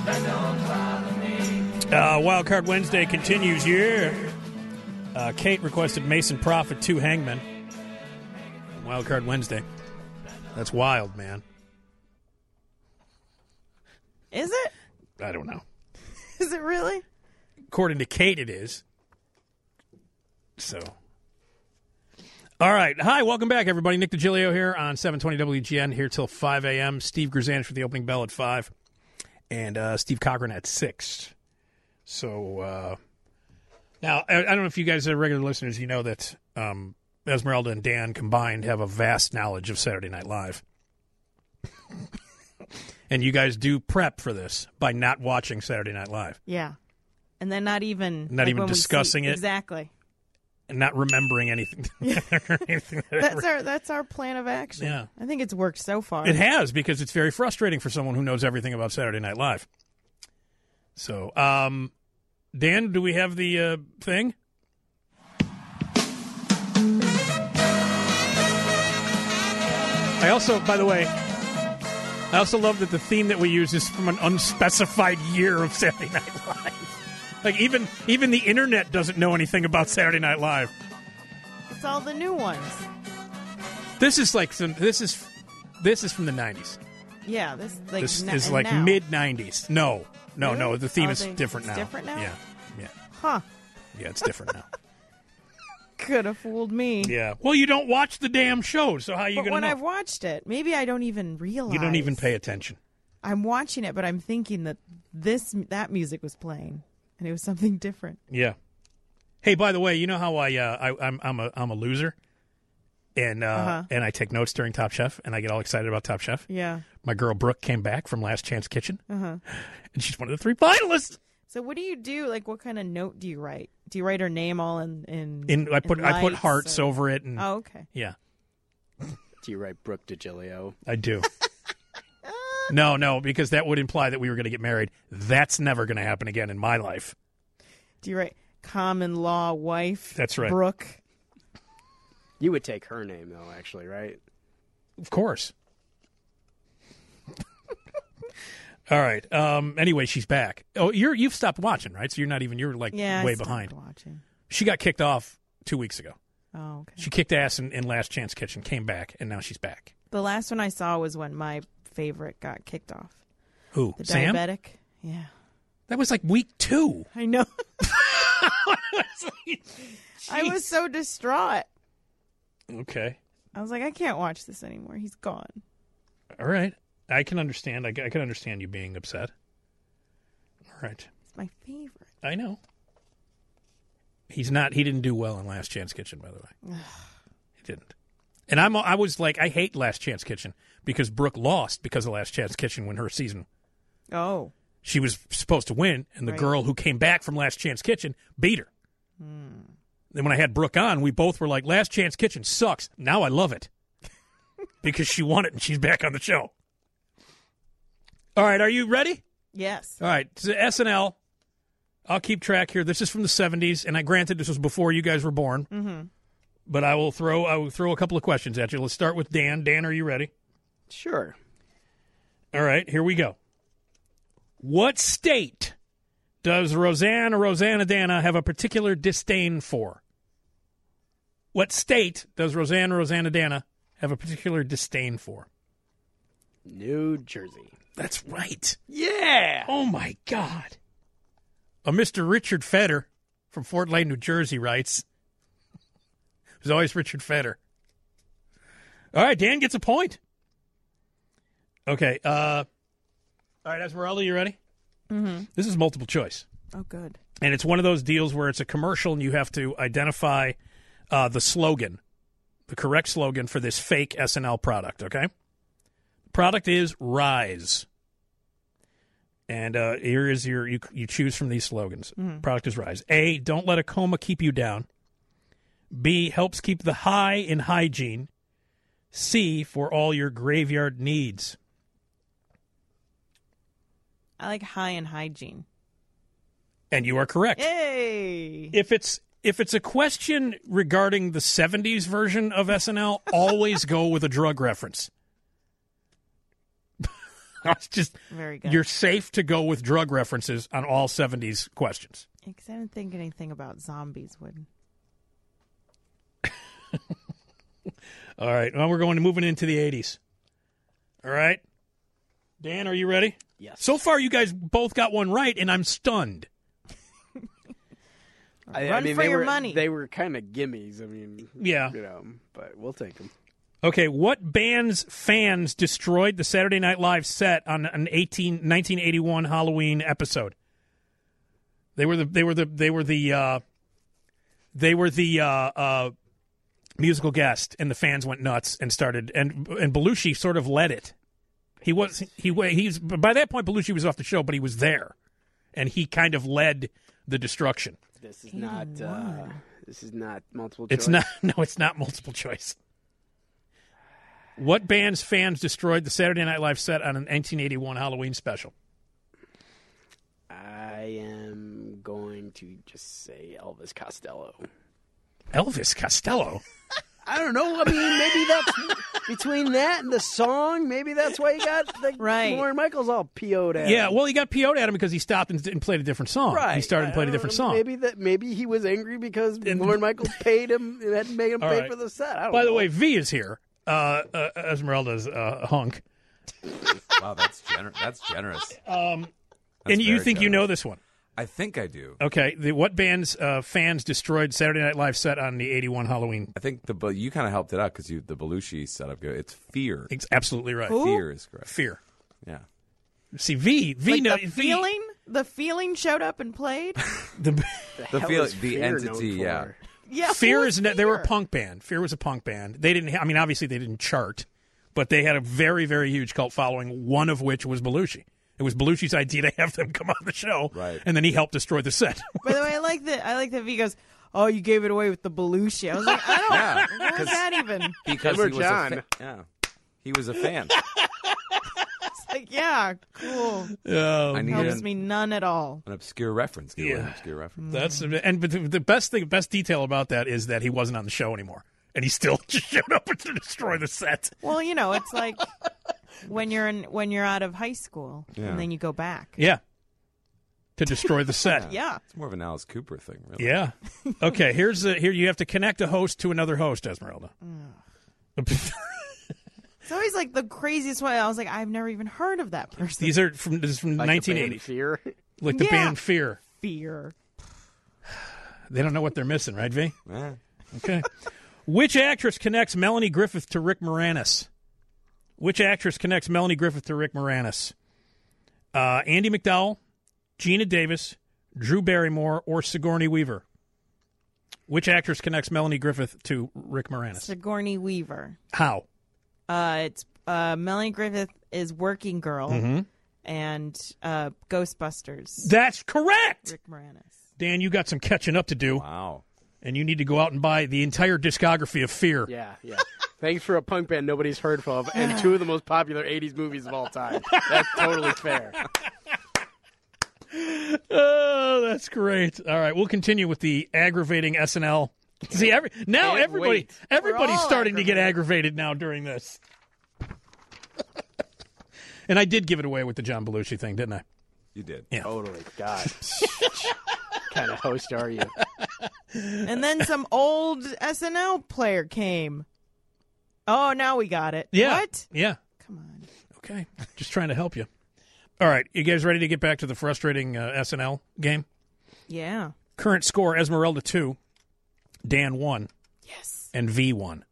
Wild Card Wednesday continues. Yeah. Kate requested Mason Prophet 2 Hangman. Wild Card Wednesday. That's wild, man. Is it? I don't know. Is it really? According to Kate, it is. So. All right. Hi, welcome back, everybody. Nick DiGilio here on 720 WGN, here till 5 a.m. Steve Grzanich for the opening bell at 5. And Steve Cochran at 6. So, now, I don't know if you guys are regular listeners, you know that Esmeralda and Dan combined have a vast knowledge of Saturday Night Live. And you guys do prep for this by not watching Saturday Night Live. Yeah. And then not even discussing it. Exactly. And not remembering anything. That's our plan of action. Yeah. I think it's worked so far. It has, because it's very frustrating for someone who knows everything about Saturday Night Live. So, Dan, do we have the thing? I also, by the way, love that the theme that we use is from an unspecified year of Saturday Night Live. Like, even the internet doesn't know anything about Saturday Night Live. It's all the new ones. This is from the 90s. Yeah, this is like mid 90s. No. Really? The theme is different now. Different now? Yeah. Huh. Yeah, it's different now. Could have fooled me. Yeah. Well, you don't watch the damn show, so how are you going to know? When I've watched it, maybe I don't even realize. You don't even pay attention. I'm watching it, but I'm thinking that that music was playing, and it was something different. Yeah. Hey, by the way, you know how I'm a loser, and I take notes during Top Chef, and I get all excited about Top Chef. Yeah. My girl Brooke came back from Last Chance Kitchen, and she's one of the 3 finalists. So what do you do? Like, what kind of note do you write? Do you write her name all in I put hearts over it. And, oh, okay. Yeah. Do you write Brooke DiGilio? I do. No, because that would imply that we were going to get married. That's never going to happen again in my life. Do you write common law wife? That's right. Brooke. You would take her name, though, actually, right? Of course. All right. Anyway, she's back. Oh, you've stopped watching, right? So you're way behind. Watching. She got kicked off 2 weeks ago. Oh, okay. She kicked ass in Last Chance Kitchen, came back, and now she's back. The last one I saw was when my favorite got kicked off. Who? The Sam? diabetic? Yeah. That was like week 2. I know. I was so distraught. Okay. I was like, I can't watch this anymore. He's gone. All right. I can understand. I can understand you being upset. All right. It's my favorite. I know. He didn't do well in Last Chance Kitchen, by the way. He didn't. And I was like, I hate Last Chance Kitchen because Brooke lost because of Last Chance Kitchen when her season. Oh. She was supposed to win, and the girl who came back from Last Chance Kitchen beat her. Then when I had Brooke on, we both were like, Last Chance Kitchen sucks. Now I love it. Because she won it and she's back on the show. All right, are you ready? Yes. All right, so SNL. I'll keep track here. This is from the 70s, and granted this was before you guys were born. Mm-hmm. But I will throw a couple of questions at you. Let's start with Dan. Dan, are you ready? Sure. All right, here we go. What state does Rosanna Dana have a particular disdain for? What state does Rosanna Dana have a particular disdain for? New Jersey. That's right. Yeah. Oh, my God. A Mr. Richard Feder from Fort Lane, New Jersey writes, there's always Richard Feder. All right, Dan gets a point. Okay. All right, Esmeralda, you ready? Mm-hmm. This is multiple choice. Oh, good. And it's one of those deals where it's a commercial and you have to identify the slogan, the correct slogan for this fake SNL product, okay? Product is Rise. And here is you choose from these slogans. Mm-hmm. Product is Rise. A, don't let a coma keep you down. B, helps keep the high in hygiene. C, for all your graveyard needs. I like high in hygiene. And you are correct. Yay! If it's a question regarding the 70s version of SNL, always go with a drug reference. It's just Very good. you're safe to go with drug references on all 70s questions. Because I didn't think anything about zombies would. All right. Well, we're moving into the 80s. All right. Dan, are you ready? Yes. So far, you guys both got one right, and I'm stunned. Run for they your were, money. They were kind of gimmies. I mean, Yeah. But we'll take them. Okay, what band's fans destroyed the Saturday Night Live set on an 1981 Halloween episode? They were the musical guest, and the fans went nuts and started. And Belushi sort of led it. He's by that point Belushi was off the show, but he was there, and he kind of led the destruction. This is not. This is not multiple choice. It's not. No, it's not multiple choice. What band's fans destroyed the Saturday Night Live set on an 1981 Halloween special? I am going to just say Elvis Costello. Elvis Costello? I don't know. I mean, maybe that's between that and the song. Maybe that's why he got Right. Lorne Michaels all PO'd at him. Yeah, well, he got PO'd at him because he stopped and played a different song. Right. He started and played a different song. Maybe he was angry because Lorne Michaels paid him and had to make him All pay right. for the set. I don't By know. the way, V is here. Esmeralda's hunk. Wow, that's generous. And you think you know this one? I think I do. Okay. What band's fans destroyed Saturday Night Live set on the 81 Halloween? I think you kind of helped it out because the Belushi setup. It's Fear. It's absolutely right. Who? Fear is correct. Fear. Yeah. See, V Like the feeling showed up and played. The hell feel, is the Fear known entity. for? Yeah. Yeah, Fear who is they were a punk band. Fear was a punk band. They didn't. I mean, obviously they didn't chart, but they had a very, very huge cult following. One of which was Belushi. It was Belushi's idea to have them come on the show, Right. And then he helped destroy the set. By the way, I like that V goes, "Oh, you gave it away with the Belushi." I was like, I don't. Yeah, What was that even? Because Him or he was John? a yeah. He was a fan. It's like, yeah, cool. Oh, I Helps needed me none at all. an obscure reference. Give away an Yeah. obscure reference. but the best detail about that is that he wasn't on the show anymore, and he still just showed up to destroy the set. Well, it's like when you're out of high school Yeah. and then you go back. Yeah, to destroy the set. Yeah. It's more of an Alice Cooper thing, really. Yeah. Okay. Here you have to connect a host to another host, Esmeralda. It's always like the craziest one. I was like, I've never even heard of that person. This is from Like the band 1980, Fear. like the Yeah. band Fear. Fear. They don't know what they're missing, right, V? Eh. Okay. Which actress connects Melanie Griffith to Rick Moranis? Which actress connects Melanie Griffith to Rick Moranis? Andy McDowell, Gina Davis, Drew Barrymore, or Sigourney Weaver? Which actress connects Melanie Griffith to Rick Moranis? Sigourney Weaver. How? It's Melanie Griffith is Working Girl and Ghostbusters. That's correct. Rick Moranis. Dan, you got some catching up to do, Wow. and you need to go out and buy the entire discography of Fear. Yeah. Thanks for a punk band nobody's heard of and two of the most popular 80s movies of all time. That's totally fair. Oh, that's great. All right, we'll continue with the aggravating SNL. See, Can't everybody's wait. We're all starting to get aggravated now during this. And I did give it away with the John Belushi thing, didn't I? You did. Yeah. Totally. God. What kind of host are you? And then some old SNL player came. Oh, now we got it. Yeah. What? Yeah. Come on. Okay. Just trying to help you. All right, you guys ready to get back to the frustrating SNL game? Yeah. Current score: Esmeralda 2, Dan 1, Yes. and V 1.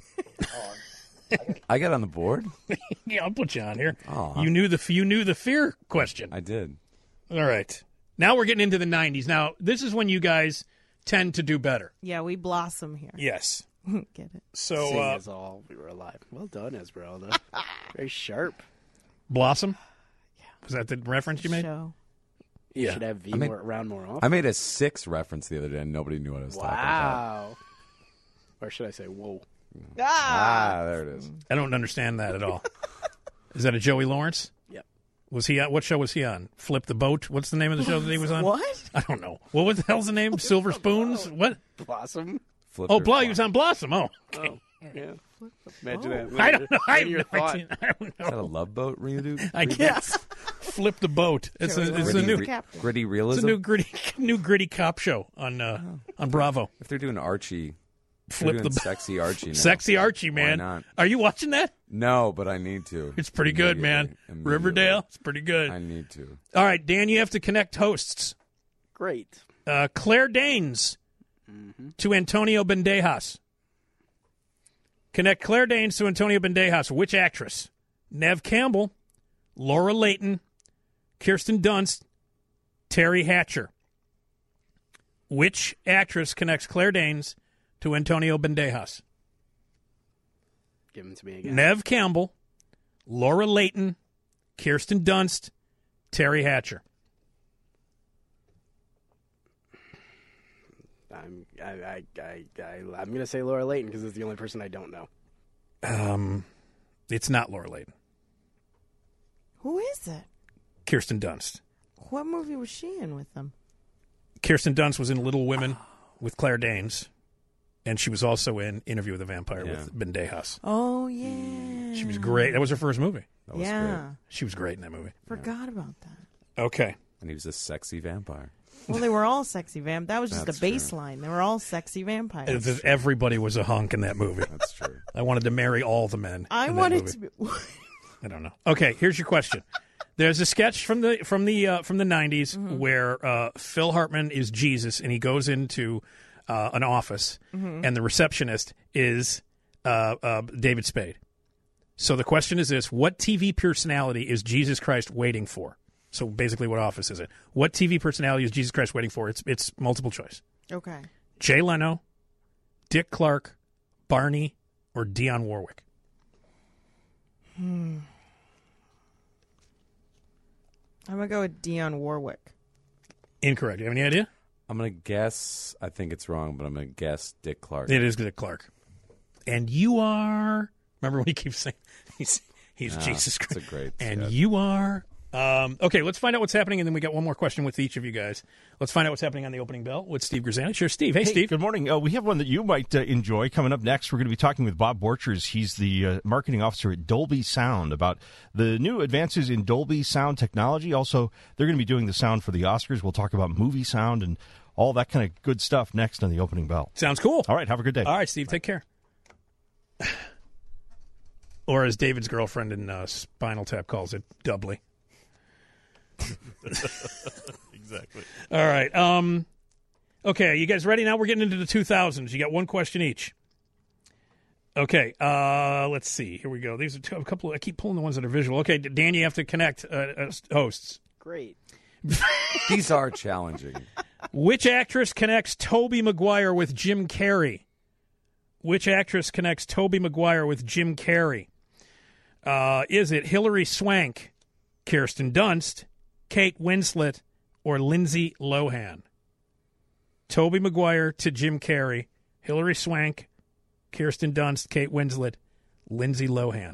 I got on the board. Yeah, I'll put you on here. Aw. You knew the fear question. I did. All right. Now we're getting into the 90s. Now, this is when you guys tend to do better. Yeah, we blossom here. Yes. Get it? So, Seeing as all we were alive. Well done, Esmeralda. Very sharp. Blossom? Was that the reference you made? Show. You Yeah. should have V mean- around more often. I made a 6 reference the other day, and nobody knew what I was talking about. Wow. Or should I say, whoa? Ah, there it is. I don't understand that at all. Is that a Joey Lawrence? Yep. Was he on? What show was he on? Flip the Boat? What's the name of the show that he was on? What? I don't know. What the hell's the name? Silver Spoons? What? Blossom? Flip Oh, your He was on Blossom. Oh. Okay. Yeah. Imagine that. I don't know. I have Your no thought. idea. I don't Is that a know. Love Boat reboot? I guess. Flip the boat. It's a Gritty new. re- Captain. Gritty It's realism. a new gritty cop show on Bravo. If they're doing Archie, Flip they're the doing boat. sexy Archie now. Sexy Archie, man. Why not? Are you watching that? No, but I need to. It's pretty good, man. Immediately. Riverdale, it's pretty good. I need to. All right, Dan, you have to connect hosts. Great. Claire Danes to Antonio Bandejas. Connect Claire Danes to Antonio Bandejas. Which actress? Nev Campbell, Laura Leighton, Kirsten Dunst, Terry Hatcher. Which actress connects Claire Danes to Antonio Bandejas? Give them to me again. Nev Campbell, Laura Leighton, Kirsten Dunst, Terry Hatcher. I'm gonna say Laura Leighton because it's the only person I don't know. It's not Laura Leighton. Who is it? Kirsten Dunst. What movie was she in with them? Kirsten Dunst was in Little Women with Claire Danes, and she was also in Interview with a Vampire with Bandejas. Oh, yeah. She was great. That was her first movie. That was Yeah. great. She was great in that movie. Forgot about that. Okay. And he was a sexy vampire. Well, they were all sexy vamp. That was just That's the true. baseline. They were all sexy vampires. Everybody was a hunk in that movie. That's true. I wanted to marry all the men. I in that wanted movie. to be. I don't know. Okay, here's your question. There's a sketch from the 90s where Phil Hartman is Jesus, and he goes into an office, and the receptionist is David Spade. So the question is this: what TV personality is Jesus Christ waiting for? So basically, what office is it? What TV personality is Jesus Christ waiting for? It's multiple choice. Okay. Jay Leno, Dick Clark, Barney, or Dionne Warwick. I'm going to go with Dionne Warwick. Incorrect. Do you have any idea? I'm going to guess, I think it's wrong, but I'm going to guess Dick Clark. It is Dick Clark. And you are... Remember when he keeps saying he's Jesus Christ? That's a great And sketch. you are... okay, let's find out what's happening, and then we got one more question with each of you guys. Let's find out what's happening on the opening bell with Steve Grzanich. Sure, Steve. Hey, Steve. Good morning. We have one that you might enjoy coming up next. We're going to be talking with Bob Borchers. He's the marketing officer at Dolby Sound about the new advances in Dolby Sound technology. Also, they're going to be doing the sound for the Oscars. We'll talk about movie sound and all that kind of good stuff next on the opening bell. Sounds cool. All right, have a good day. All right, Steve, take care. Or as David's girlfriend in Spinal Tap calls it, doubly. Exactly. All right. Okay, you guys ready now? We're getting into the 2000s. You got one question each. Okay, let's see. Here we go. These are a couple. I keep pulling the ones that are visual. Okay, Dan, you have to connect hosts. Great. These are challenging. Which actress connects Tobey Maguire with Jim Carrey? Which actress connects Tobey Maguire with Jim Carrey? Is it Hilary Swank, Kirsten Dunst, Kate Winslet, or Lindsay Lohan? Tobey Maguire to Jim Carrey, Hilary Swank, Kirsten Dunst, Kate Winslet, Lindsay Lohan.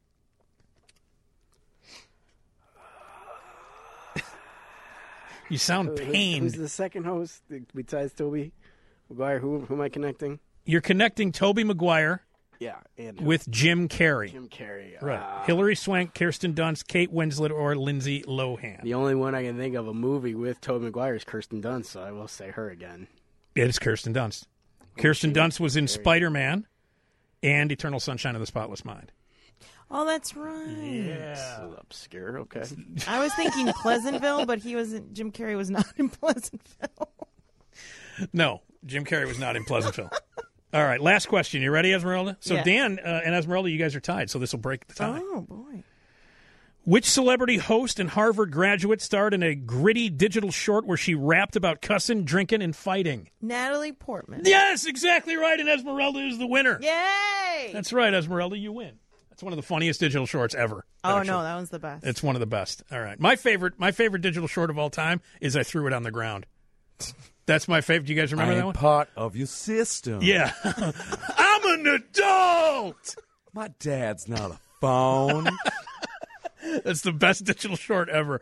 You sound pained. Who's the second host besides Toby Maguire? Who am I connecting? You're connecting Tobey Maguire Yeah, and with Jim Carrey. Jim Carrey. Right. Hilary Swank, Kirsten Dunst, Kate Winslet, or Lindsay Lohan. The only one I can think of a movie with Tobey Maguire is Kirsten Dunst, so I will say her again. It is Kirsten Dunst. Kirsten Dunst was in Spider-Man and Eternal Sunshine of the Spotless Mind. Oh, that's right. This is obscure. Okay. I was thinking Pleasantville, but Jim Carrey was not in Pleasantville. No, Jim Carrey was not in Pleasantville. All right, last question. You ready, Esmeralda? So Yeah. Dan and Esmeralda, you guys are tied, so this will break the tie. Oh, boy. Which celebrity host and Harvard graduate starred in a gritty digital short where she rapped about cussing, drinking, and fighting? Natalie Portman. Yes, exactly right, and Esmeralda is the winner. Yay! That's right, Esmeralda, you win. That's one of the funniest digital shorts ever. Oh, actually. no, that one's the best. It's one of the best. All right. My favorite digital short of all time is I Threw It on the Ground. That's my favorite. Do you guys remember that I'm one? part of your system. Yeah. I'm an adult. My dad's not a phone. That's the best digital short ever.